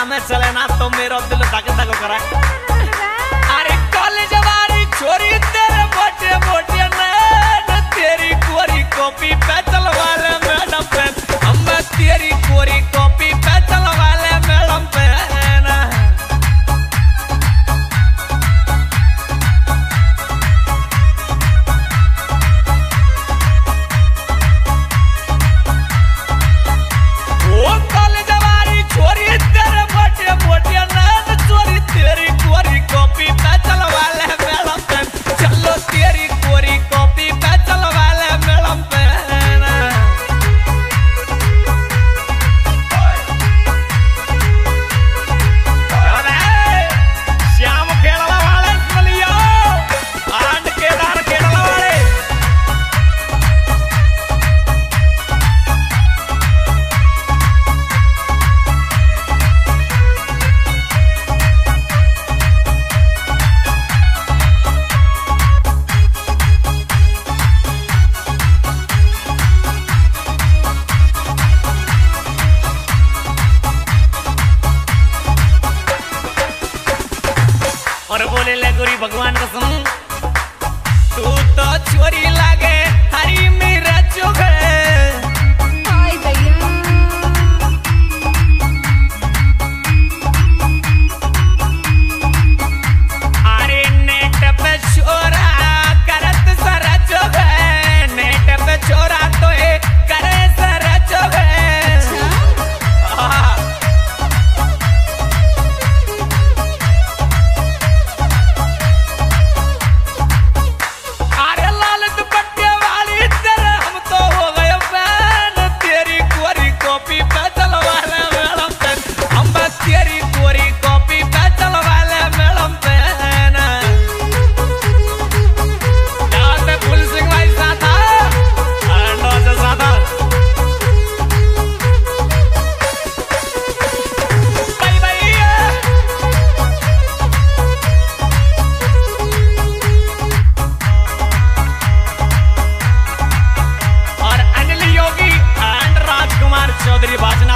में चले ना तो मेरा दिल धक धक करे। अरे कॉलेज वाली छोरी तेरे मोटे मोटे नैन तेरी गोरी कॉपी पे चलवा ले मैडम पे, हम तेरी गोरी कॉपी पे चलवा ले मैडम पे ना। और बोले ले गोरी भगवान कसम तू तो छोरी लागे हरी मेरा चोगे। अरे नेट पे छोरा करत सरा चोगे, नेट पे छोरा तो ए करे सरा चोगे। चौधरी भाषण